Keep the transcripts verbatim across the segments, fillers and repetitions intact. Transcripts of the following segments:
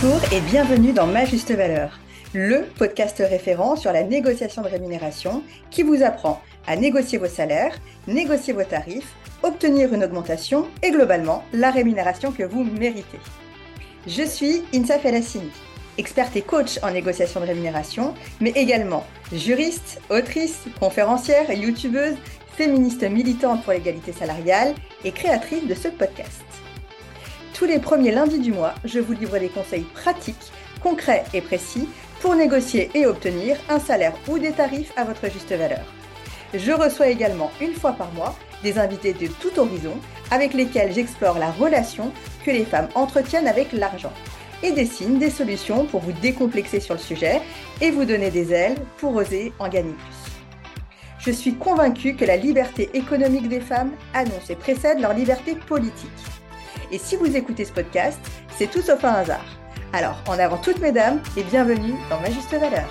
Bonjour et bienvenue dans Ma Juste Valeur, le podcast référent sur la négociation de rémunération qui vous apprend à négocier vos salaires, négocier vos tarifs, obtenir une augmentation et globalement la rémunération que vous méritez. Je suis Insa Felassini, experte et coach en négociation de rémunération, mais également juriste, autrice, conférencière, youtubeuse, féministe militante pour l'égalité salariale et créatrice de ce podcast. Tous les premiers lundis du mois, je vous livre des conseils pratiques, concrets et précis pour négocier et obtenir un salaire ou des tarifs à votre juste valeur. Je reçois également une fois par mois des invités de tout horizon avec lesquels j'explore la relation que les femmes entretiennent avec l'argent et dessine des solutions pour vous décomplexer sur le sujet et vous donner des ailes pour oser en gagner plus. Je suis convaincue que la liberté économique des femmes annonce et précède leur liberté politique. Et si vous écoutez ce podcast, c'est tout sauf un hasard. Alors, en avant toutes mesdames et bienvenue dans Ma Juste Valeur.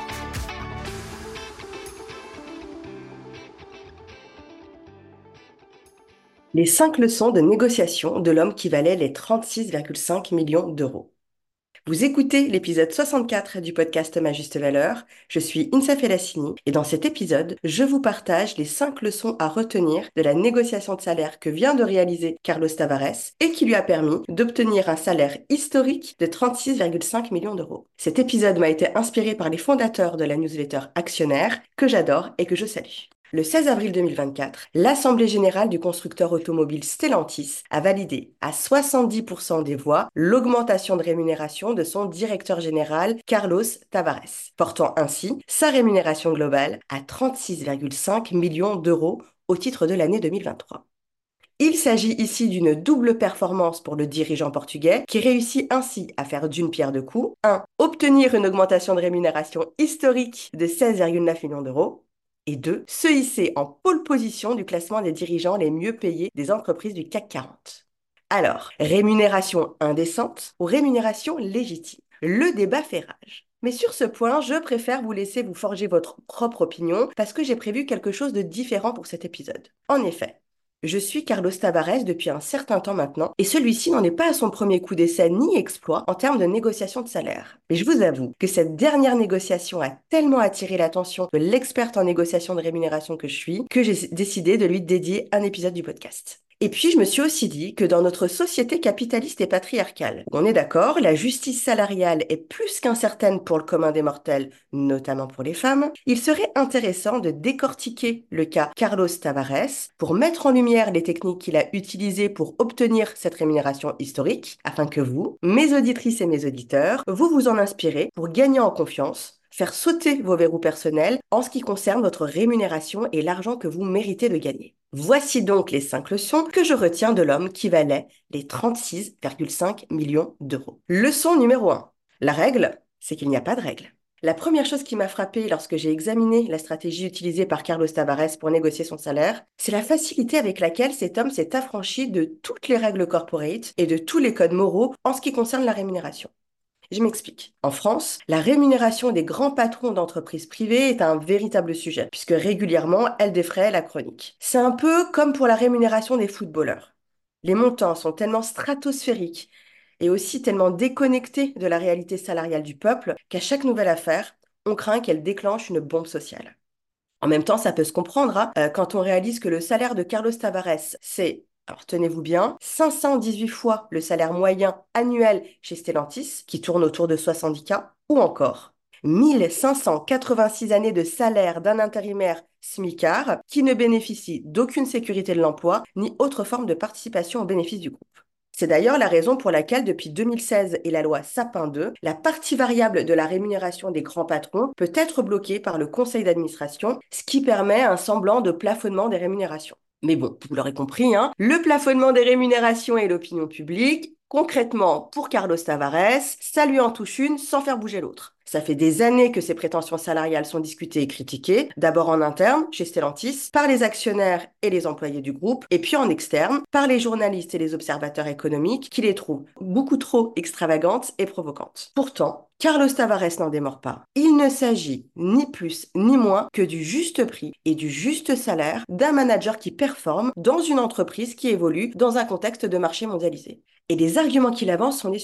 Les cinq leçons de négociation de l'homme qui valait les trente-six virgule cinq millions d'euros. Vous écoutez l'épisode soixante-quatre du podcast Ma Juste Valeur. Je suis Insa Felassini et dans cet épisode, je vous partage les cinq leçons à retenir de la négociation de salaire que vient de réaliser Carlos Tavares et qui lui a permis d'obtenir un salaire historique de trente-six virgule cinq millions d'euros. Cet épisode m'a été inspiré par les fondateurs de la newsletter Actionnaire que j'adore et que je salue. Le seize avril deux mille vingt-quatre, l'Assemblée générale du constructeur automobile Stellantis a validé à soixante-dix pour cent des voix l'augmentation de rémunération de son directeur général Carlos Tavares, portant ainsi sa rémunération globale à trente-six virgule cinq millions d'euros au titre de l'année deux mille vingt-trois. Il s'agit ici d'une double performance pour le dirigeant portugais qui réussit ainsi à faire d'une pierre deux coups. un. Obtenir une augmentation de rémunération historique de seize virgule neuf millions d'euros. Et deux, se hisser en pole position du classement des dirigeants les mieux payés des entreprises du C A C quarante. Alors, rémunération indécente ou rémunération légitime? Le débat fait rage. Mais sur ce point, je préfère vous laisser vous forger votre propre opinion parce que j'ai prévu quelque chose de différent pour cet épisode. En effet, je suis Carlos Tavares depuis un certain temps maintenant et celui-ci n'en est pas à son premier coup d'essai ni exploit en termes de négociation de salaire. Mais je vous avoue que cette dernière négociation a tellement attiré l'attention de l'experte en négociation de rémunération que je suis que j'ai décidé de lui dédier un épisode du podcast. Et puis, je me suis aussi dit que dans notre société capitaliste et patriarcale, où on est d'accord, la justice salariale est plus qu'incertaine pour le commun des mortels, notamment pour les femmes, il serait intéressant de décortiquer le cas Carlos Tavares pour mettre en lumière les techniques qu'il a utilisées pour obtenir cette rémunération historique, afin que vous, mes auditrices et mes auditeurs, vous vous en inspirez pour gagner en confiance, faire sauter vos verrous personnels en ce qui concerne votre rémunération et l'argent que vous méritez de gagner. Voici donc les cinq leçons que je retiens de l'homme qui valait les trente-six virgule cinq millions d'euros. Leçon numéro un. La règle, c'est qu'il n'y a pas de règle. La première chose qui m'a frappée lorsque j'ai examiné la stratégie utilisée par Carlos Tavares pour négocier son salaire, c'est la facilité avec laquelle cet homme s'est affranchi de toutes les règles corporate et de tous les codes moraux en ce qui concerne la rémunération. Je m'explique. En France, la rémunération des grands patrons d'entreprises privées est un véritable sujet, puisque régulièrement, elle défraie la chronique. C'est un peu comme pour la rémunération des footballeurs. Les montants sont tellement stratosphériques et aussi tellement déconnectés de la réalité salariale du peuple qu'à chaque nouvelle affaire, on craint qu'elle déclenche une bombe sociale. En même temps, ça peut se comprendre hein, euh, quand on réalise que le salaire de Carlos Tavares, c'est, alors tenez-vous bien, cinq cent dix-huit fois le salaire moyen annuel chez Stellantis, qui tourne autour de soixante-dix K, ou encore mille cinq cent quatre-vingt-six années de salaire d'un intérimaire smicard qui ne bénéficie d'aucune sécurité de l'emploi ni autre forme de participation au bénéfice du groupe. C'est d'ailleurs la raison pour laquelle, depuis deux mille seize et la loi Sapin deux, la partie variable de la rémunération des grands patrons peut être bloquée par le conseil d'administration, ce qui permet un semblant de plafonnement des rémunérations. Mais bon, vous l'aurez compris, hein, le plafonnement des rémunérations et l'opinion publique, concrètement, pour Carlos Tavares, ça lui en touche une sans faire bouger l'autre. Ça fait des années que ces prétentions salariales sont discutées et critiquées, d'abord en interne, chez Stellantis, par les actionnaires et les employés du groupe, et puis en externe, par les journalistes et les observateurs économiques qui les trouvent beaucoup trop extravagantes et provocantes. Pourtant, Carlos Tavares n'en démord pas. Il ne s'agit ni plus ni moins que du juste prix et du juste salaire d'un manager qui performe dans une entreprise qui évolue dans un contexte de marché mondialisé. Et les arguments qu'il avance sont les suivants.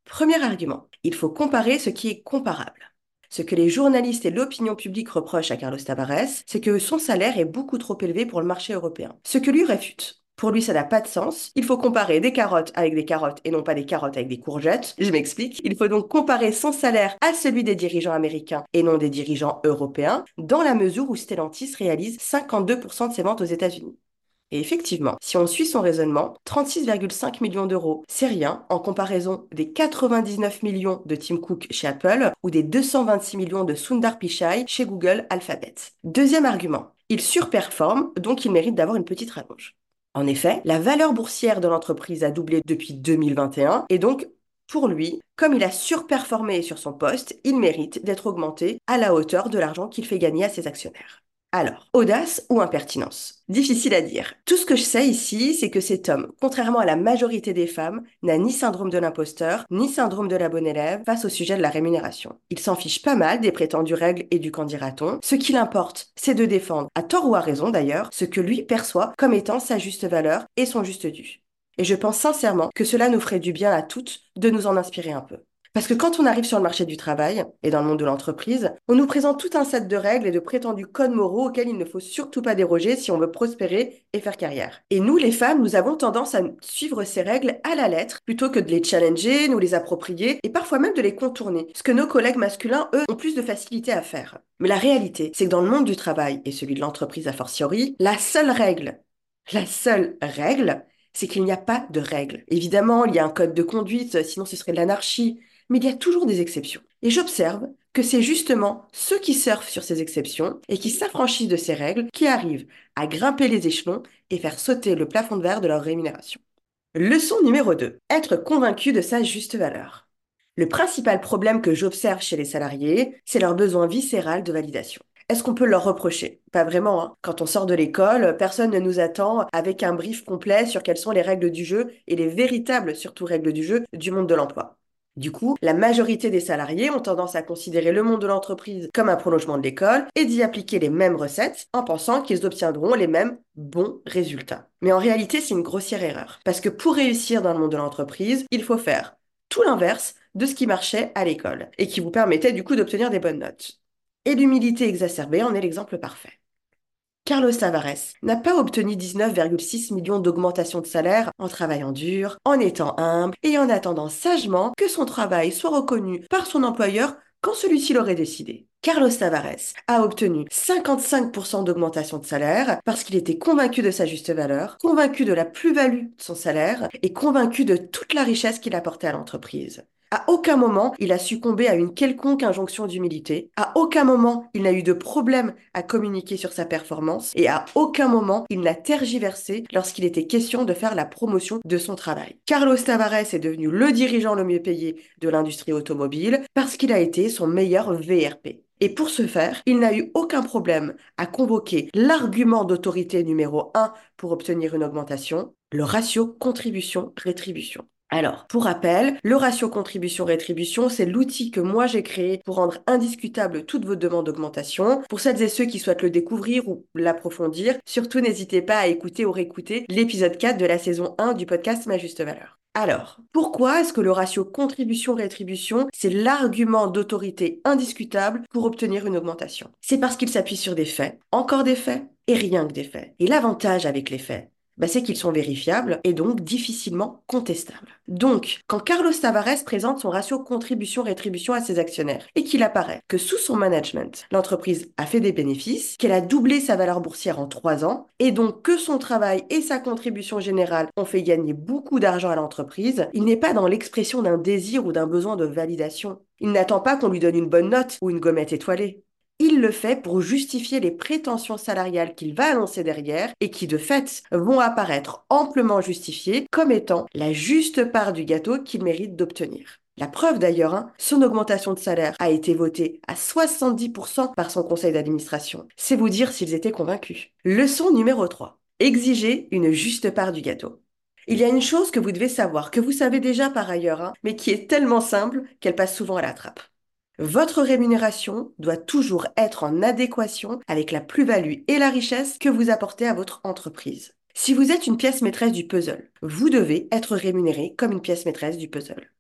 Premier argument, il faut comparer ce qui est comparable. Ce que les journalistes et l'opinion publique reprochent à Carlos Tavares, c'est que son salaire est beaucoup trop élevé pour le marché européen. Ce que lui réfute. Pour lui, ça n'a pas de sens. Il faut comparer des carottes avec des carottes et non pas des carottes avec des courgettes. Je m'explique. Il faut donc comparer son salaire à celui des dirigeants américains et non des dirigeants européens, dans la mesure où Stellantis réalise cinquante-deux pour cent de ses ventes aux États-Unis. Et effectivement, si on suit son raisonnement, trente-six virgule cinq millions d'euros, c'est rien en comparaison des quatre-vingt-dix-neuf millions de Tim Cook chez Apple ou des deux cent vingt-six millions de Sundar Pichai chez Google Alphabet. Deuxième argument, il surperforme, donc il mérite d'avoir une petite rallonge. En effet, la valeur boursière de l'entreprise a doublé depuis deux mille vingt et un et donc, pour lui, comme il a surperformé sur son poste, il mérite d'être augmenté à la hauteur de l'argent qu'il fait gagner à ses actionnaires. Alors, audace ou impertinence? Difficile à dire. Tout ce que je sais ici, c'est que cet homme, contrairement à la majorité des femmes, n'a ni syndrome de l'imposteur, ni syndrome de la bonne élève face au sujet de la rémunération. Il s'en fiche pas mal des prétendues règles et du qu'en dira-t-on. Ce qui l'importe, c'est de défendre, à tort ou à raison d'ailleurs, ce que lui perçoit comme étant sa juste valeur et son juste dû. Et je pense sincèrement que cela nous ferait du bien à toutes de nous en inspirer un peu. Parce que quand on arrive sur le marché du travail et dans le monde de l'entreprise, on nous présente tout un set de règles et de prétendus codes moraux auxquels il ne faut surtout pas déroger si on veut prospérer et faire carrière. Et nous, les femmes, nous avons tendance à suivre ces règles à la lettre plutôt que de les challenger, nous les approprier et parfois même de les contourner, ce que nos collègues masculins, eux, ont plus de facilité à faire. Mais la réalité, c'est que dans le monde du travail et celui de l'entreprise a fortiori, la seule règle, la seule règle, c'est qu'il n'y a pas de règle. Évidemment, il y a un code de conduite, sinon ce serait de l'anarchie, mais il y a toujours des exceptions. Et j'observe que c'est justement ceux qui surfent sur ces exceptions et qui s'affranchissent de ces règles qui arrivent à grimper les échelons et faire sauter le plafond de verre de leur rémunération. Leçon numéro deux. Être convaincu de sa juste valeur. Le principal problème que j'observe chez les salariés, c'est leur besoin viscéral de validation. Est-ce qu'on peut leur reprocher? Pas vraiment, hein. Quand on sort de l'école, personne ne nous attend avec un brief complet sur quelles sont les règles du jeu et les véritables, surtout règles du jeu, du monde de l'emploi. Du coup, la majorité des salariés ont tendance à considérer le monde de l'entreprise comme un prolongement de l'école et d'y appliquer les mêmes recettes en pensant qu'ils obtiendront les mêmes bons résultats. Mais en réalité, c'est une grossière erreur. Parce que pour réussir dans le monde de l'entreprise, il faut faire tout l'inverse de ce qui marchait à l'école et qui vous permettait du coup d'obtenir des bonnes notes. Et l'humilité exacerbée en est l'exemple parfait. Carlos Tavares n'a pas obtenu dix-neuf virgule six millions d'augmentation de salaire en travaillant dur, en étant humble et en attendant sagement que son travail soit reconnu par son employeur quand celui-ci l'aurait décidé. Carlos Tavares a obtenu cinquante-cinq pour cent d'augmentation de salaire parce qu'il était convaincu de sa juste valeur, convaincu de la plus-value de son salaire et convaincu de toute la richesse qu'il apportait à l'entreprise. À aucun moment, il a succombé à une quelconque injonction d'humilité. À aucun moment, il n'a eu de problème à communiquer sur sa performance. Et à aucun moment, il n'a tergiversé lorsqu'il était question de faire la promotion de son travail. Carlos Tavares est devenu le dirigeant le mieux payé de l'industrie automobile parce qu'il a été son meilleur V R P. Et pour ce faire, il n'a eu aucun problème à convoquer l'argument d'autorité numéro un pour obtenir une augmentation, le ratio contribution-rétribution. Alors, pour rappel, le ratio contribution-rétribution, c'est l'outil que moi j'ai créé pour rendre indiscutable toutes vos demandes d'augmentation. Pour celles et ceux qui souhaitent le découvrir ou l'approfondir, surtout n'hésitez pas à écouter ou réécouter l'épisode quatre de la saison un du podcast Ma Juste Valeur. Alors, pourquoi est-ce que le ratio contribution-rétribution, c'est l'argument d'autorité indiscutable pour obtenir une augmentation? C'est parce qu'il s'appuie sur des faits, encore des faits, et rien que des faits. Et l'avantage avec les faits, bah, c'est qu'ils sont vérifiables et donc difficilement contestables. Donc, quand Carlos Tavares présente son ratio contribution-rétribution à ses actionnaires et qu'il apparaît que sous son management, l'entreprise a fait des bénéfices, qu'elle a doublé sa valeur boursière en trois ans et donc que son travail et sa contribution générale ont fait gagner beaucoup d'argent à l'entreprise, il n'est pas dans l'expression d'un désir ou d'un besoin de validation. Il n'attend pas qu'on lui donne une bonne note ou une gommette étoilée. Il le fait pour justifier les prétentions salariales qu'il va annoncer derrière et qui, de fait, vont apparaître amplement justifiées comme étant la juste part du gâteau qu'il mérite d'obtenir. La preuve d'ailleurs, hein, son augmentation de salaire a été votée à soixante-dix pour cent par son conseil d'administration. C'est vous dire s'ils étaient convaincus. Leçon numéro trois. Exiger une juste part du gâteau. Il y a une chose que vous devez savoir, que vous savez déjà par ailleurs, hein, mais qui est tellement simple qu'elle passe souvent à la trappe. Votre rémunération doit toujours être en adéquation avec la plus-value et la richesse que vous apportez à votre entreprise. Si vous êtes une pièce maîtresse du puzzle, vous devez être rémunéré comme une pièce maîtresse du puzzle.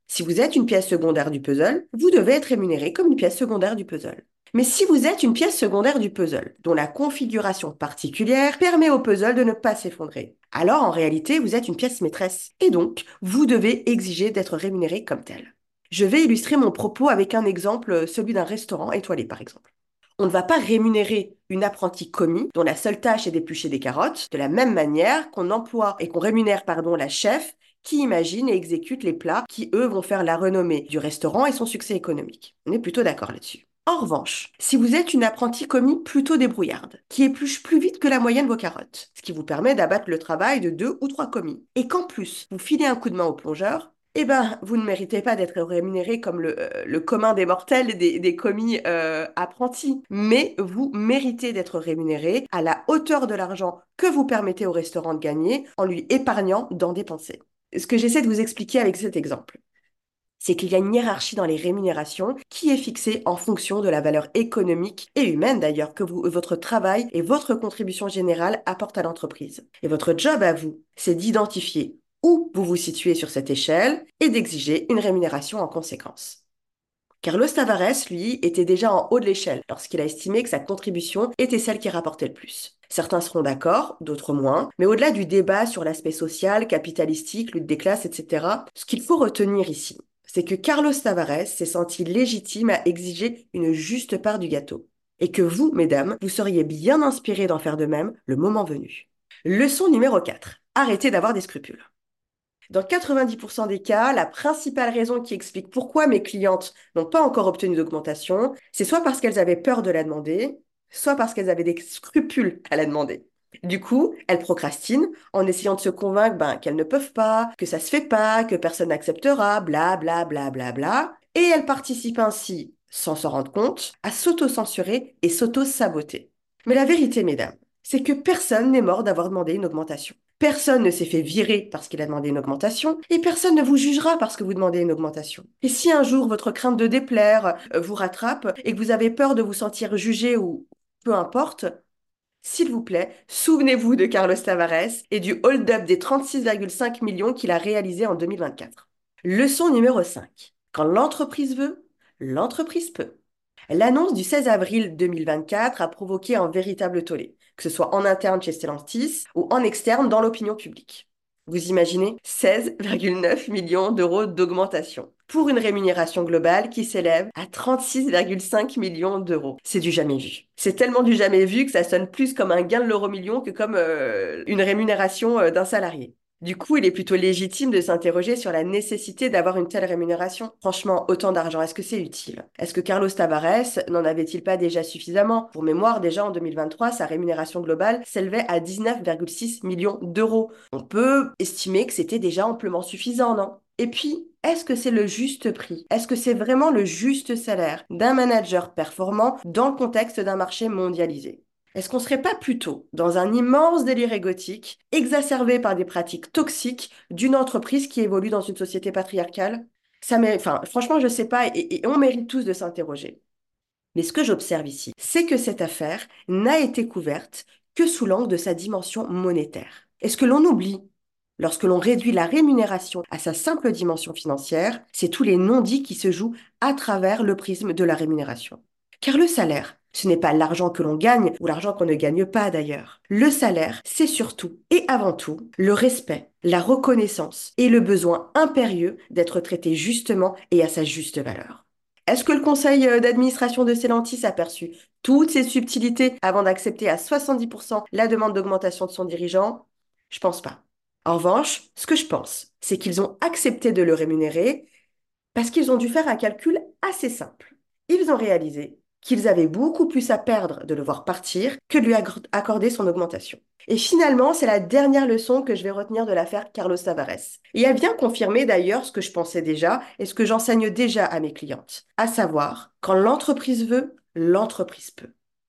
Si vous êtes une pièce secondaire du puzzle, vous devez être rémunéré comme une pièce secondaire du puzzle. Mais si vous êtes une pièce secondaire du puzzle, dont la configuration particulière permet au puzzle de ne pas s'effondrer, alors en réalité, vous êtes une pièce maîtresse. Et donc, vous devez exiger d'être rémunéré comme tel. Je vais illustrer mon propos avec un exemple, celui d'un restaurant étoilé par exemple. On ne va pas rémunérer une apprentie commis dont la seule tâche est d'éplucher des carottes, de la même manière qu'on emploie et qu'on rémunère pardon, la chef qui imagine et exécute les plats qui, eux, vont faire la renommée du restaurant et son succès économique. On est plutôt d'accord là-dessus. En revanche, si vous êtes une apprentie commis plutôt débrouillarde, qui épluche plus vite que la moyenne vos carottes, ce qui vous permet d'abattre le travail de deux ou trois commis, et qu'en plus, vous filez un coup de main au plongeur, eh ben, vous ne méritez pas d'être rémunéré comme le, euh, le commun des mortels des, des commis euh, apprentis, mais vous méritez d'être rémunéré à la hauteur de l'argent que vous permettez au restaurant de gagner en lui épargnant d'en dépenser. Ce que j'essaie de vous expliquer avec cet exemple, c'est qu'il y a une hiérarchie dans les rémunérations qui est fixée en fonction de la valeur économique et humaine d'ailleurs que vous, votre travail et votre contribution générale apportent à l'entreprise. Et votre job à vous, c'est d'identifier où vous vous situez sur cette échelle et d'exiger une rémunération en conséquence. Carlos Tavares, lui, était déjà en haut de l'échelle lorsqu'il a estimé que sa contribution était celle qui rapportait le plus. Certains seront d'accord, d'autres moins, mais au-delà du débat sur l'aspect social, capitalistique, lutte des classes, et cetera, ce qu'il faut retenir ici, c'est que Carlos Tavares s'est senti légitime à exiger une juste part du gâteau. Et que vous, mesdames, vous seriez bien inspirées d'en faire de même le moment venu. Leçon numéro quatre. Arrêtez d'avoir des scrupules. Dans quatre-vingt-dix pour cent des cas, la principale raison qui explique pourquoi mes clientes n'ont pas encore obtenu d'augmentation, c'est soit parce qu'elles avaient peur de la demander, soit parce qu'elles avaient des scrupules à la demander. Du coup, elles procrastinent en essayant de se convaincre ben, qu'elles ne peuvent pas, que ça se fait pas, que personne n'acceptera, bla bla bla bla bla. Et elles participent ainsi, sans s'en rendre compte, à s'auto-censurer et s'auto-saboter. Mais la vérité, mesdames, c'est que personne n'est mort d'avoir demandé une augmentation. Personne ne s'est fait virer parce qu'il a demandé une augmentation et personne ne vous jugera parce que vous demandez une augmentation. Et si un jour votre crainte de déplaire euh, vous rattrape et que vous avez peur de vous sentir jugé ou peu importe, s'il vous plaît, souvenez-vous de Carlos Tavares et du hold-up des trente-six virgule cinq millions qu'il a réalisé en deux mille vingt-quatre. Leçon numéro cinq. Quand l'entreprise veut, l'entreprise peut. L'annonce du seize avril deux mille vingt-quatre a provoqué un véritable tollé, que ce soit en interne chez Stellantis ou en externe dans l'opinion publique. Vous imaginez seize virgule neuf millions d'euros d'augmentation pour une rémunération globale qui s'élève à trente-six virgule cinq millions d'euros. C'est du jamais vu. C'est tellement du jamais vu que ça sonne plus comme un gain de l'euro million que comme euh, une rémunération euh, d'un salarié. Du coup, il est plutôt légitime de s'interroger sur la nécessité d'avoir une telle rémunération. Franchement, autant d'argent, est-ce que c'est utile? Est-ce que Carlos Tavares n'en avait-il pas déjà suffisamment? Pour mémoire, déjà en deux mille vingt-trois, sa rémunération globale s'élevait à dix-neuf virgule six millions d'euros. On peut estimer que c'était déjà amplement suffisant, non? Et puis, est-ce que c'est le juste prix? Est-ce que c'est vraiment le juste salaire d'un manager performant dans le contexte d'un marché mondialisé? Est-ce qu'on serait pas plutôt dans un immense délire égotique, exacerbé par des pratiques toxiques d'une entreprise qui évolue dans une société patriarcale? Ça m'est, enfin, franchement, je sais pas, et, et on mérite tous de s'interroger. Mais ce que j'observe ici, c'est que cette affaire n'a été couverte que sous l'angle de sa dimension monétaire. Et ce que l'on oublie, lorsque l'on réduit la rémunération à sa simple dimension financière, c'est tous les non-dits qui se jouent à travers le prisme de la rémunération. Car le salaire, ce n'est pas l'argent que l'on gagne ou l'argent qu'on ne gagne pas d'ailleurs. Le salaire, c'est surtout et avant tout le respect, la reconnaissance et le besoin impérieux d'être traité justement et à sa juste valeur. Est-ce que le conseil euh, d'administration de Stellantis a perçu toutes ces subtilités avant d'accepter à soixante-dix pour cent la demande d'augmentation de son dirigeant? Je pense pas. En revanche, ce que je pense, c'est qu'ils ont accepté de le rémunérer parce qu'ils ont dû faire un calcul assez simple. Ils ont réalisé qu'ils avaient beaucoup plus à perdre de le voir partir que de lui accorder son augmentation. Et finalement, c'est la dernière leçon que je vais retenir de l'affaire Carlos Tavares. Et elle vient confirmer d'ailleurs ce que je pensais déjà et ce que j'enseigne déjà à mes clientes, à savoir, quand l'entreprise veut, l'entreprise peut.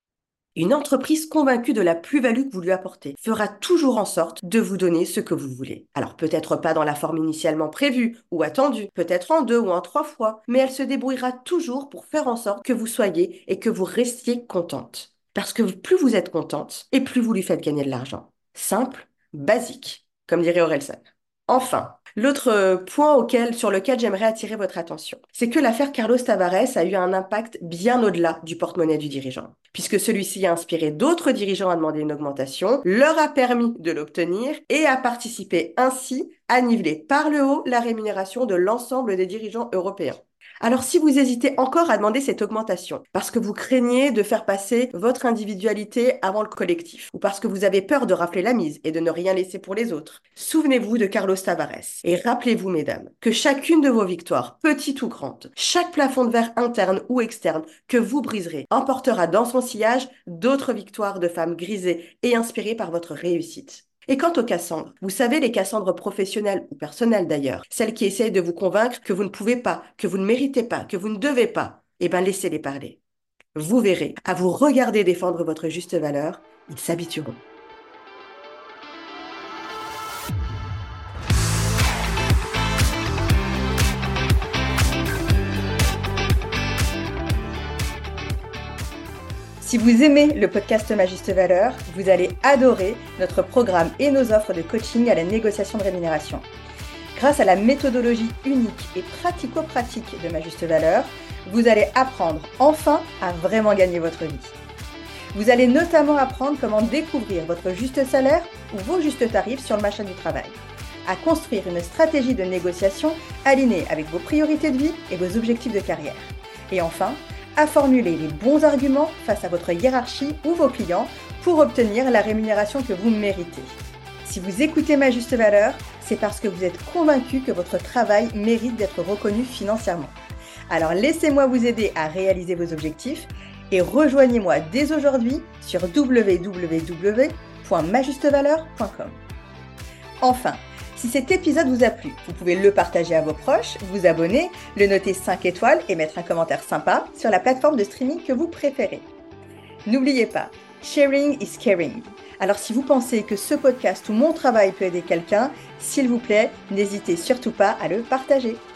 Une entreprise convaincue de la plus-value que vous lui apportez fera toujours en sorte de vous donner ce que vous voulez. Alors peut-être pas dans la forme initialement prévue ou attendue, peut-être en deux ou en trois fois, mais elle se débrouillera toujours pour faire en sorte que vous soyez et que vous restiez contente. Parce que plus vous êtes contente et plus vous lui faites gagner de l'argent. Simple, basique, comme dirait Orelsan. Enfin, L'autre euh, point auquel, sur lequel j'aimerais attirer votre attention, c'est que l'affaire Carlos Tavares a eu un impact bien au-delà du porte-monnaie du dirigeant, puisque celui-ci a inspiré d'autres dirigeants à demander une augmentation, leur a permis de l'obtenir et a participé ainsi à niveler par le haut la rémunération de l'ensemble des dirigeants européens. Alors si vous hésitez encore à demander cette augmentation, parce que vous craignez de faire passer votre individualité avant le collectif, ou parce que vous avez peur de rafler la mise et de ne rien laisser pour les autres, souvenez-vous de Carlos Tavares. Et rappelez-vous, mesdames, que chacune de vos victoires, petite ou grande, chaque plafond de verre interne ou externe que vous briserez, emportera dans son sillage d'autres victoires de femmes grisées et inspirées par votre réussite. Et quant aux Cassandres, vous savez, les Cassandres professionnelles ou personnelles d'ailleurs, celles qui essayent de vous convaincre que vous ne pouvez pas, que vous ne méritez pas, que vous ne devez pas, eh bien laissez-les parler. Vous verrez, à vous regarder défendre votre juste valeur, ils s'habitueront. Si vous aimez le podcast Ma Juste Valeur, vous allez adorer notre programme et nos offres de coaching à la négociation de rémunération. Grâce à la méthodologie unique et pratico-pratique de Ma Juste Valeur, vous allez apprendre enfin à vraiment gagner votre vie. Vous allez notamment apprendre comment découvrir votre juste salaire ou vos justes tarifs sur le marché du travail, à construire une stratégie de négociation alignée avec vos priorités de vie et vos objectifs de carrière. Et enfin, à formuler les bons arguments face à votre hiérarchie ou vos clients pour obtenir la rémunération que vous méritez. Si vous écoutez Ma Juste Valeur, c'est parce que vous êtes convaincu que votre travail mérite d'être reconnu financièrement. Alors laissez-moi vous aider à réaliser vos objectifs et rejoignez-moi dès aujourd'hui sur w w w point ma juste valeur point com. Enfin, si cet épisode vous a plu, vous pouvez le partager à vos proches, vous abonner, le noter cinq étoiles et mettre un commentaire sympa sur la plateforme de streaming que vous préférez. N'oubliez pas, sharing is caring. Alors si vous pensez que ce podcast ou mon travail peut aider quelqu'un, s'il vous plaît, n'hésitez surtout pas à le partager.